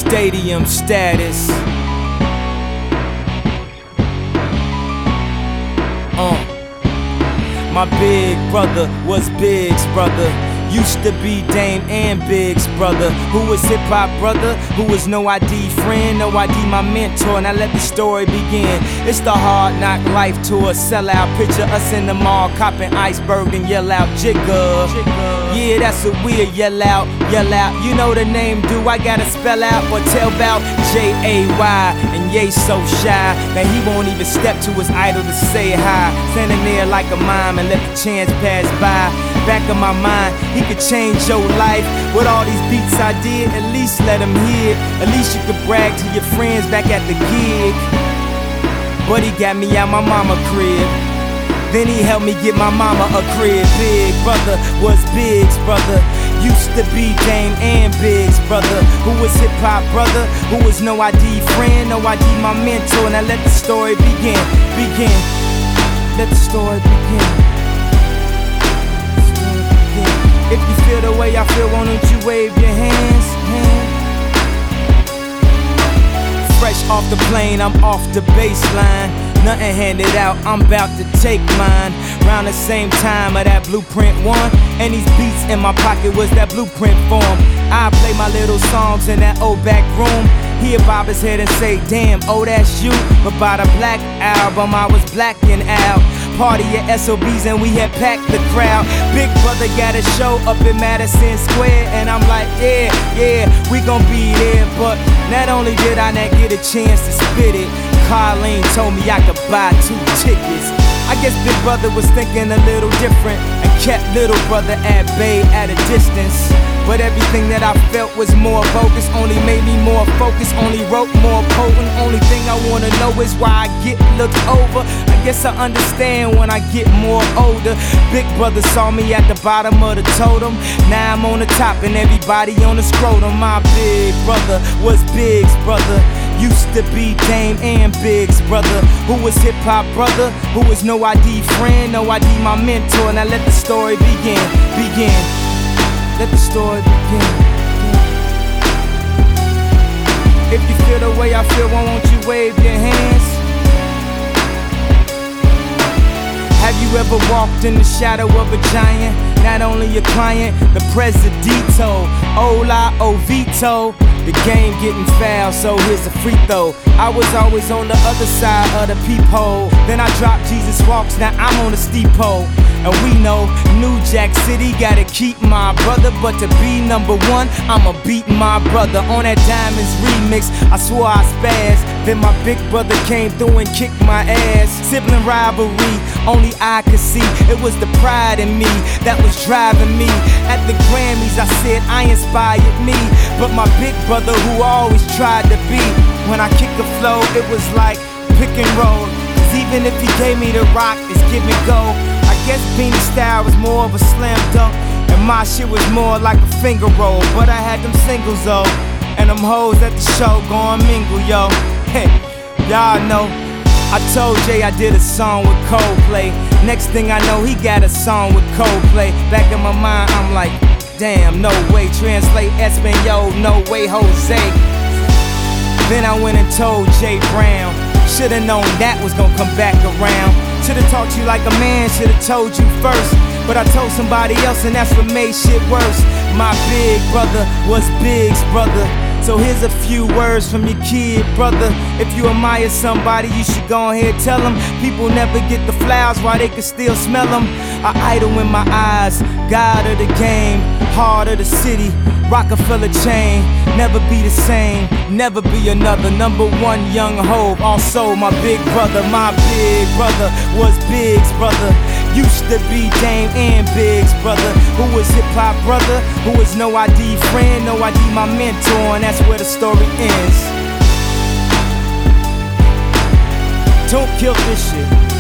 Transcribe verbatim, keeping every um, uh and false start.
Stadium status. Uh. My big brother was Big's brother. Used to be Dame and Big's brother. Who was hip-hop brother, who was no I D friend, no I D my mentor. Now let the story begin. It's the hard knock life tour, sellout. Picture us in the mall, copping iceberg and yell out Jigga. Yeah, that's what we'll yell out, yell out. You know the name, do I gotta spell out or tell about J A Y? And Ye so shy that he won't even step to his idol to say hi. Standing there like a mime and let the chance pass by. Back of my mind, he could change your life. With all these beats I did, at least let him hear it. At least you could brag to your friends back at the gig. But he got me out my mama crib. Then he helped me get my mama a crib. Big brother was Big's brother. Used to be Dame and Big's brother. Who was hip-hop brother, who was no I D friend, no I D my mentor. Now let the story begin, begin. Let the story begin. If you feel the way I feel, why don't you wave your hands, hands? Fresh off the plane, I'm off the baseline. Nothing handed out, I'm about to take mine. Round the same time of that Blueprint one. And these beats in my pocket was that blueprint form. I play my little songs in that old back room. He'll bob his head and say, damn, oh that's you. But by the Black Album, I was blacking out. Party at S O B's and we had packed the crowd. Big brother got a show up in Madison Square. And I'm like, yeah, yeah, we gon' be there. But not only did I not get a chance to spit it, Carlene told me I could buy two tickets. I guess Big Brother was thinking a little different and kept Little Brother at bay at a distance. But everything that I felt was more bogus, only made me more focused, only wrote more potent. Only thing I wanna know is why I get looked over. I guess I understand when I get more older. Big brother saw me at the bottom of the totem. Now I'm on the top and everybody on the scrotum. My big brother was Big's brother. Used to be Dame and Big's brother. Who was hip-hop brother, who was no I D friend, no I D my mentor. Now let the story begin, begin. Let the story begin. If you feel the way I feel, why won't you wave your hands? Have you ever walked in the shadow of a giant? Not only your client, the presidito. Hola, Ovito. The game getting foul, so here's a free throw. I was always on the other side of the peephole. Then I dropped Jesus Walks, now I'm on the steep pole. And we know New Jack City gotta keep my brother. But to be number one, I'ma beat my brother. On that Diamonds remix, I swore I spazzed. Then my big brother came through and kicked my ass. Sibling rivalry, only I could see. It was the pride in me that was driving me. At the Grammys, I said I inspired me. But my big brother, who always tried to be, when I kicked the flow, it was like pick and roll. Cause even if he gave me the rock, it's give and go. I guess Beanie style was more of a slam dunk, and my shit was more like a finger roll. But I had them singles though, and them hoes at the show gon' mingle, yo. Hey, y'all know I told Jay I did a song with Coldplay. Next thing I know, he got a song with Coldplay. Back in my mind, I'm like, damn, no way. Translate Espanol, no way, Jose. Then I went and told Jay Brown. Should've known that was gonna come back around. Should've talked to you like a man, should've told you first. But I told somebody else and that's what made shit worse. My big brother was Big's brother. So here's a few words from your kid, brother. If you admire somebody, you should go ahead tell them. People never get the flowers while they can still smell them. I idol in my eyes, God of the game, heart of the city, Rockefeller chain. Never be the same, never be another. Number one young Hov, also my big brother. My big brother was Big's brother. Used to be Dame and Big's brother. Who was hip-hop brother, who was no I D friend, no I D my mentor. And that's where the story ends. Don't kill this shit.